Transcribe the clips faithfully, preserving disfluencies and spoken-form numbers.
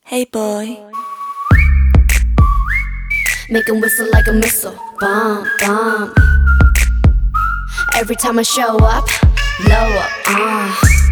Hey boy. Make 'em whistle like a missile, bomb, bomb. Every time I show up, blow up, uh.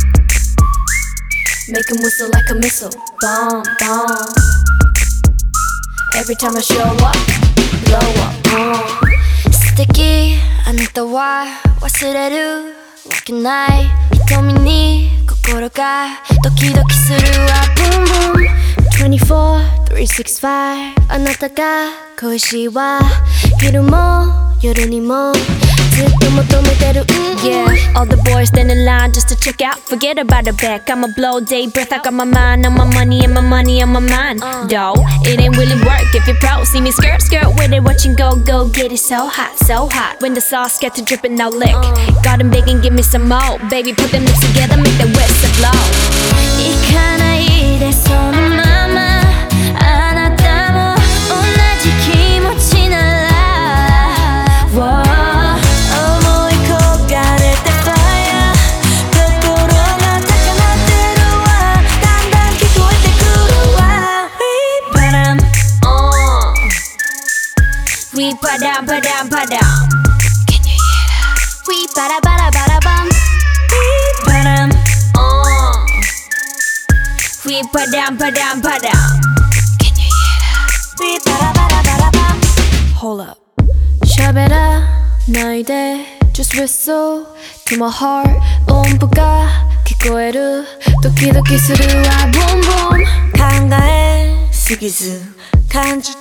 Make 'em whistle like a missile, bomb, bomb. Every time I show up, blow up, uh. 素敵、あなたは忘れるわけない。瞳に心がドキドキするわ、boom boom。twenty-four, three sixty-five あなたが恋しいわ。昼も夜にもずっと求めてる、mm-hmm. Yeah, all the boys stand in line just to check out. Forget about the back, I'ma blow day breath. I got my mind on my money and my money on my mind. uh. Though, it ain't really work if you're pro. See me skirt, skirt with it, watching go, go get it so hot, so hot. When the sauce gets to dripping, now lick. uh. Got 'em begging, give me some more. Baby, put them lips together, make that whistle blow. 行かないでそのままあなたも同じ気持ちなら、wow. We padam padam padam. Can you hear that? We bada bada bada bum. We padam. Oh. We padam padam padam. Can you hear that? We bada bada bada bum. Hold up. 喋らないで Just whistle to my heart 音符が聞こえるドキドキするわ Boom boom 考えすぎず感じて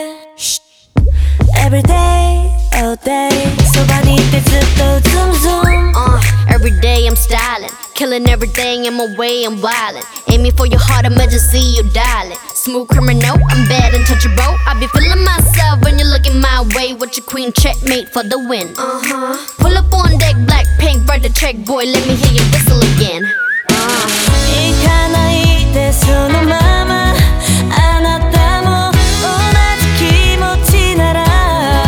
Every day, all day そばにいてずっと zoom zoom uh, Every day I'm styling Killing everything in my way, I'm wildin' Aiming for your heart, emergency, you dialing Smooth criminal, I'm bad and touchable I be feeling myself when you're looking my way With your queen checkmate for the win uh-huh. Pull up on deck, black pink, write the check boy Let me hear you whistle again uh. 行かないでそのままあなたも同じ気持ちなら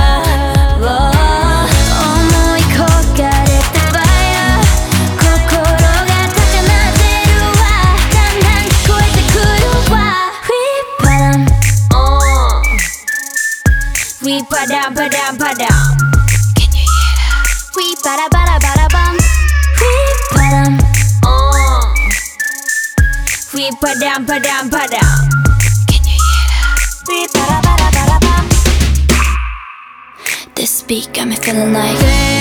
We padam padam padam. Can you hear that? We bada bada bada bum. We padam. Oh. We padam padam padam. Can you hear that? We bada bada bada bum. This beat got me feeling like